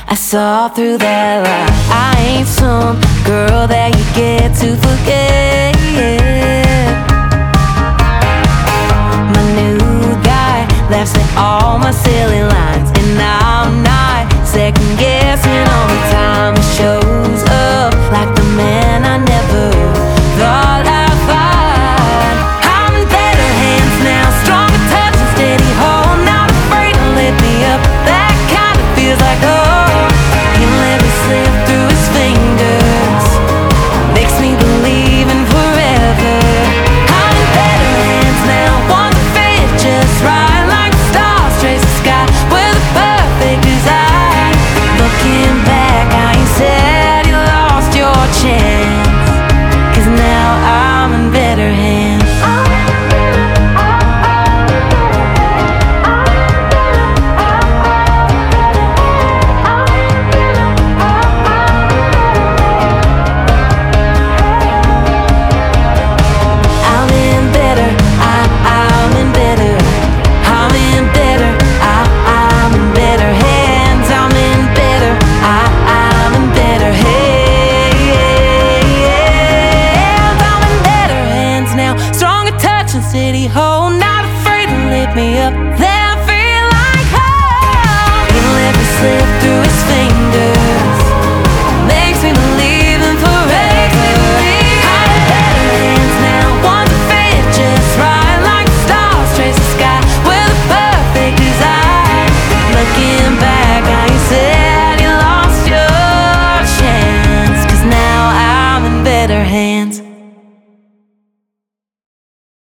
I saw through that lie. I ain't some girl that you get to forget. My new guy laughs at all my silly lines, and I'm not second guessing all the time. He shows up like the man I never thought I'd find. I'm in better hands now, stronger touch and steady hold, not afraid to lift me up. That kind of feels like home. He let me slip through his fingers, makes me believe in forever. I'm in better hands now, one to fit just right, like the stars trace the sky with a perfect design. Looking back, I ain't said you lost your chance, 'cause now I'm in better hands. City hole, not afraid to lift me up. Then I feel like home. He let me slip through his fingers, makes me believe in forever. I'm in better hands now, one to fit just right, like the stars trace the sky with a perfect design. Looking back, I ain't said you lost your chance, 'cause now I'm in better hands.